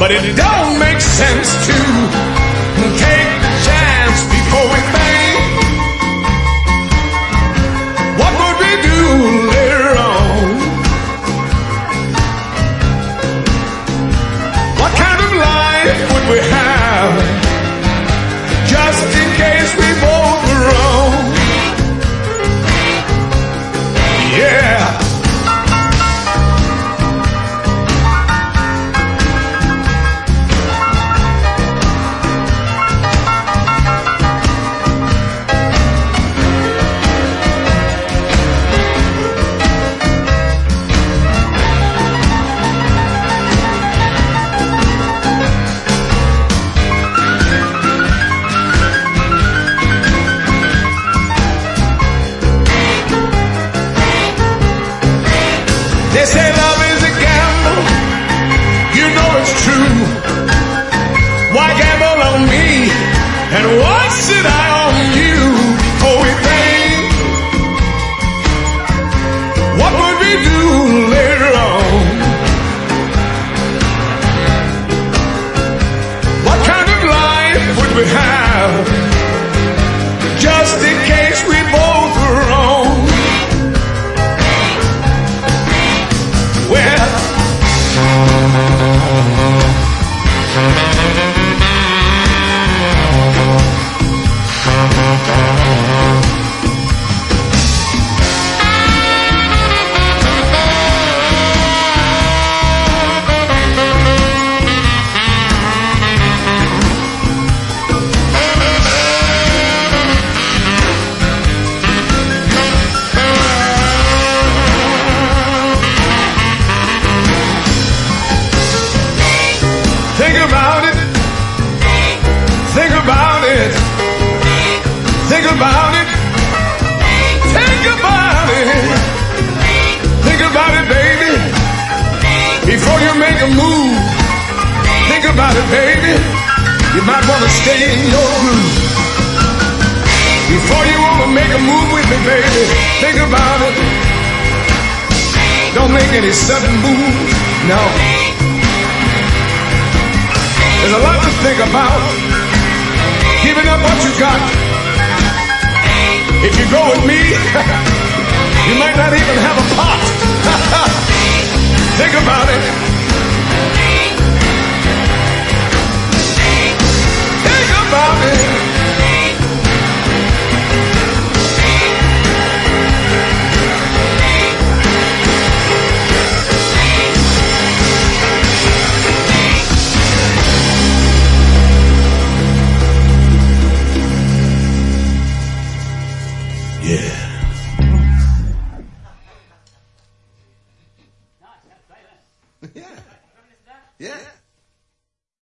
but it don't make sense to take the chance before we think. What would we do later on? What kind of life would we have just in case we both were wrong? Yeah. They say love is a gamble, you know it's true. Why gamble on me, and why should I on you? Oh, we think, what would we do later on? What kind of life would we have, just in case we both were wrong? Well, think about it. Think about it. Think about it. Think about it. Think about it, baby. Before you make a move, think about it, baby. You might want to stay in your groove. Before you want to make a move with me, baby, think about it. Don't make any sudden moves, no. There's a lot to think about. Giving up what you got. If you go with me, you might not even have a pot. Think about it.